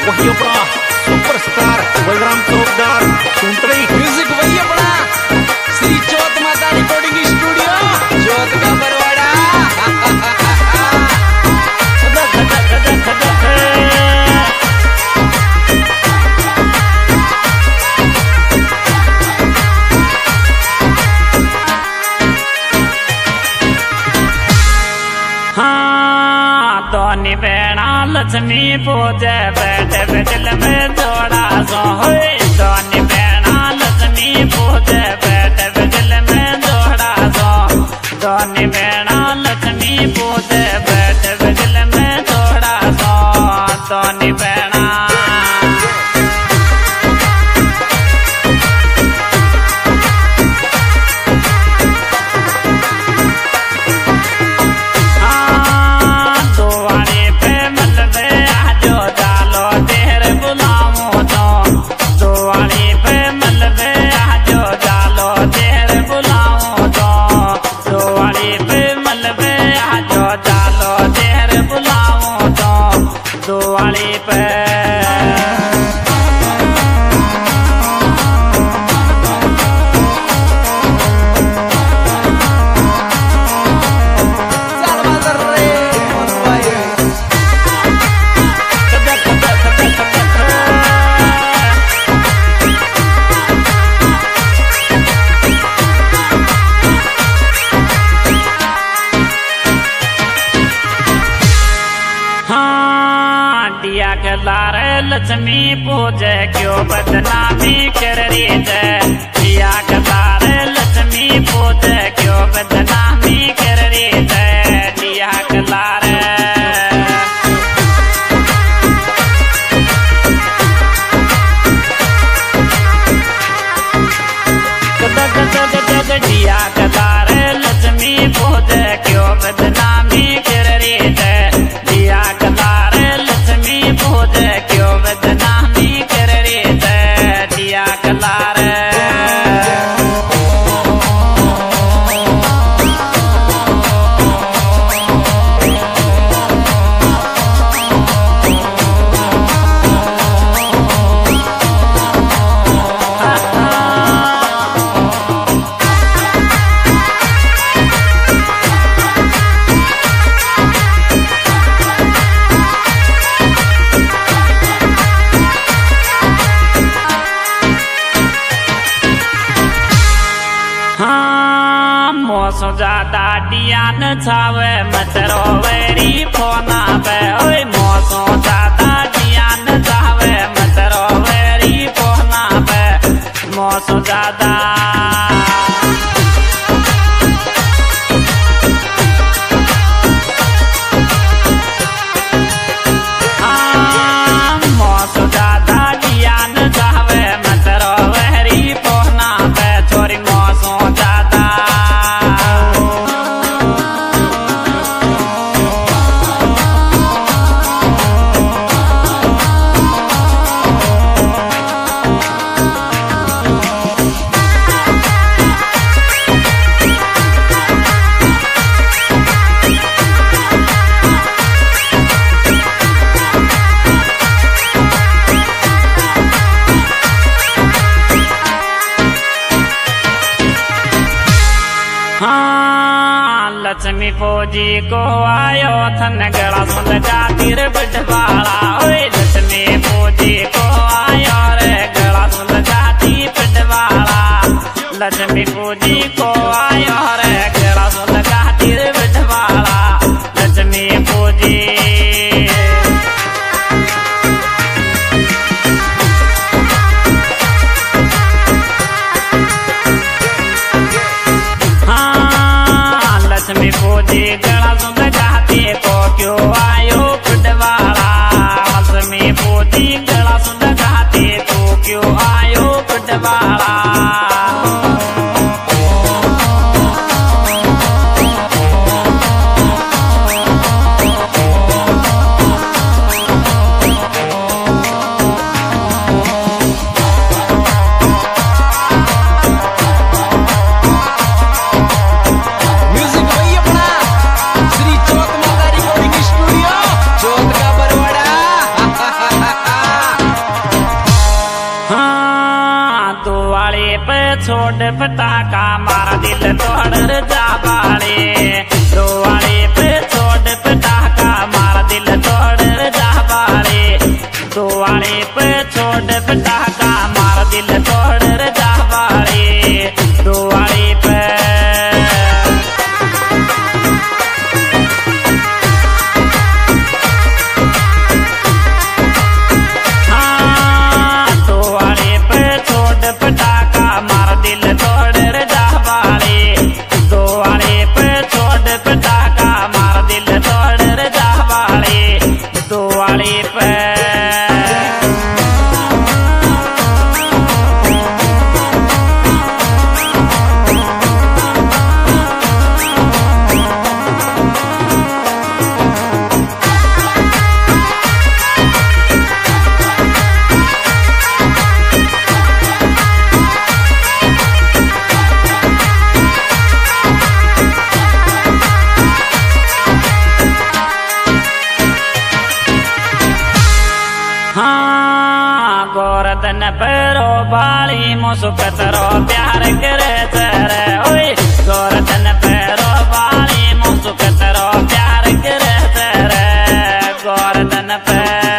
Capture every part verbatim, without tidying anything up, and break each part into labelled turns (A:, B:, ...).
A: वही अपना सुपरस्टार बलराम चौकदार सुनतई
B: म्यूजिक वही अपना श्री चौथ माता रिकॉर्डिंग स्टूडियो चौथ का बरवाड़ा।
C: दोनी बेड़ा लक्ष्मी पूजे बैठे बिजल में जोड़ा सो दोनी बेड़ा लक्ष्मी पूजे बैठे बिजल में जोड़ा सो दोनी बेड़ा लक्ष्मी पूजे बैठे बिजल में जोड़ा सो दोनी बेड़ा वाली पे लारे लक्ष्मी पूजे क्यों बदनामी कर रही है दिया के लारे लक्ष्मी पूजे क्यों बदनामी कर रही है दिया के लारे दिया के लारे लक्ष्मी पूजे क्यों बदनामी कर रही है दिया के लारे लक्ष्मी पूजे क्यों बदनामी कर रही है दिया के लारे मोसो ज्यादा डियान छावे मचरो वेरी फोना पे ओए मोसो ज्यादा डियान छावे मचरो वेरी फोना पे मोसो ज्यादा मोसो ज्यादा डियान छावे मचरो वेरी फोना पे छोरी मोसो ज्यादा लक्ष्मी फौजी को आयो थन गड़ा सुन जातिर बिटवाड़ा ओए लक्ष्मी फौजी को आयो रे गड़ा सुन जाती बिटवाड़ा लक्ष्मी फौजी को आयो रे गड़ा सुन जातिर बिटवाड़ा लक्ष्मी फौजी लक्ष्मी फौजी गड़ा सुन जाती को क्यों छोड़ पटाखा मारा दिल तोड़ जा बाले दुआरे पे छोड़ पटाखा मारा दिल तोड़ जा बाले दुआरे पे छोड़ पटाखा मारा दिल तोड़ जा बाले दुआरे पे गोरदन पैरो बाली मुसुकतरो प्यार करे तेरे ओए गोरदन पैरो बाली मुसुकतरो प्यार करे तेरे गोरदन पे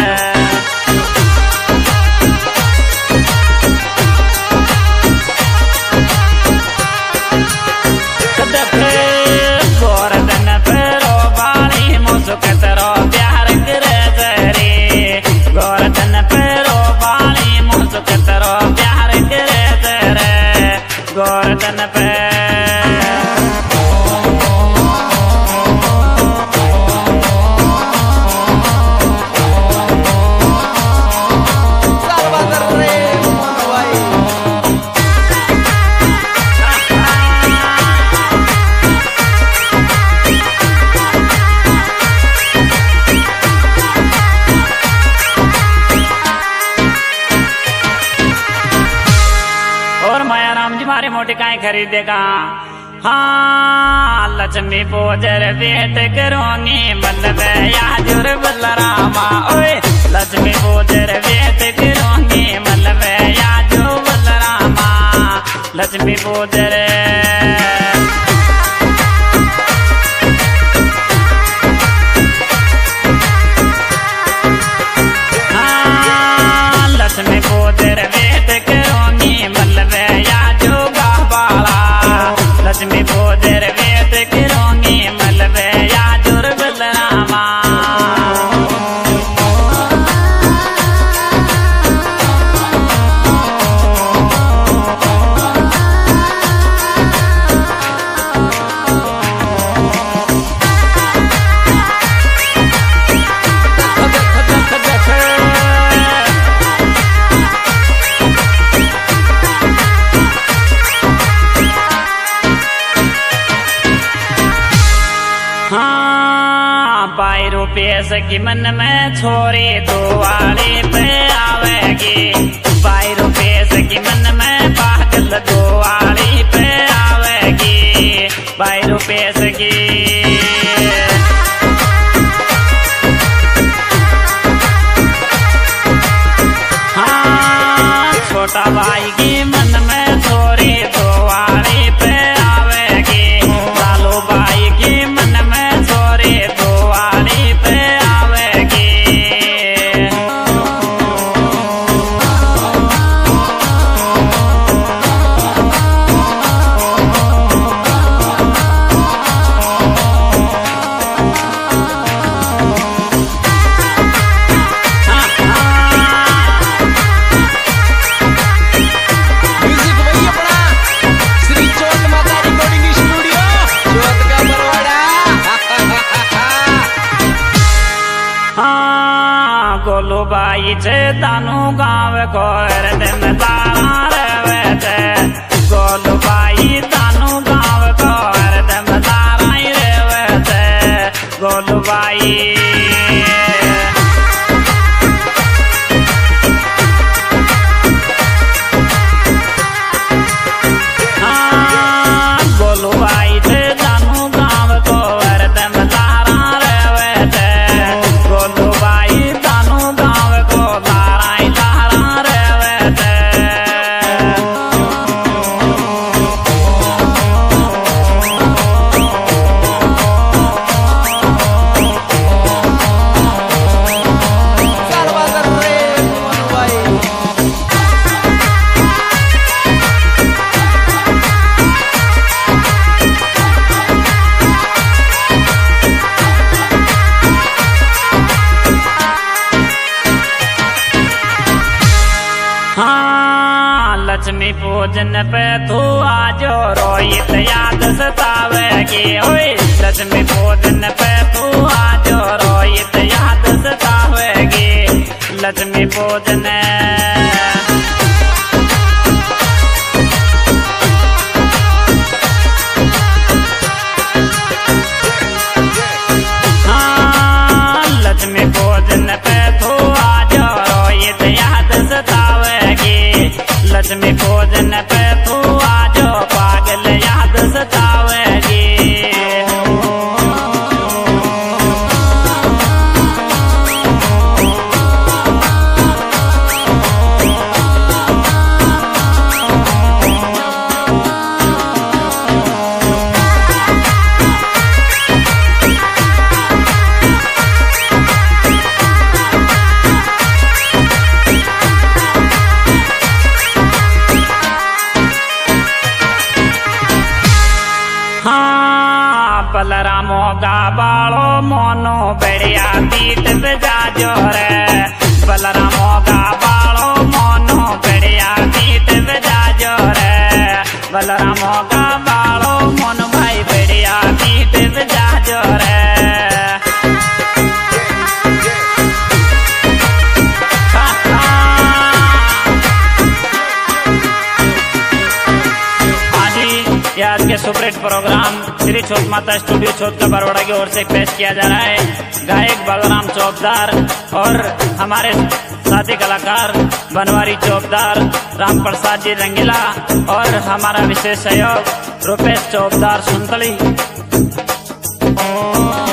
C: गोरदन पैरो बाली मुसुकतरो प्यार करे तेरे गोरदन पैरो कतरो प्यार करे तेरे गोरदन पे मारे मोटे काय खरीदेगा हाँ लक्ष्मी पोजर वेट करोगी बल्लभ याजुर बलरामा ओए लक्ष्मी पोजर वेट करोगी बल्लभ याजो बलरामा लक्ष्मी पोजर हाँ लक्ष्मी पोजर वेट करोगी बल्लभ लक्ष्मी पोजर वेट करोगी मलब याजुर बलरामा बाई रुपये की मन में छोरी दुआरे पे आवेगी बाई रुपये की मन में पागल दुआरे पे आवेगी बाई रुपये की हाँ छोटा भाई की मन में छोरी दुआरे पे आवेगी लालू भाई की मन में छोरी दुआरे पे आवेगी गोलू बाई छे तानू गाँव कोर दिन तारा रवे छे गोलू बाई तानू गाँव कोर दिन तारा रवे छे गोलू बाई लक्ष्मी पूजन पे तू आजो रोहित याद सतावेगी ओए लक्ष्मी पूजन पे तू आजो रोहित याद सतावेगी लक्ष्मी पूजन हाँ लक्ष्मी पूजन पे तू आजो रोहित याद सतावेगी लक्ष्मी पूजन पे तू आजो पागल याद सतावेगी बलरामो गा बालो मोनो बढ़िया बीट बजाजो रे बलरामो गा बालो मोनो बढ़िया बीट बजाजो रे बलरामो गा बालो मोनो भाई बढ़िया बीट बजाजो रे आज के सुपरहिट प्रोग्राम श्री छोट माता स्टूडियो छोट का बड़ौदा की ओर से पेश किया जा रहा है। गायक बलराम चौबदार और हमारे साथी कलाकार बनवारी चौबदार, राम प्रसाद जी रंगीला और हमारा विशेष सहयोग रुपेश चौबदार सुनतली।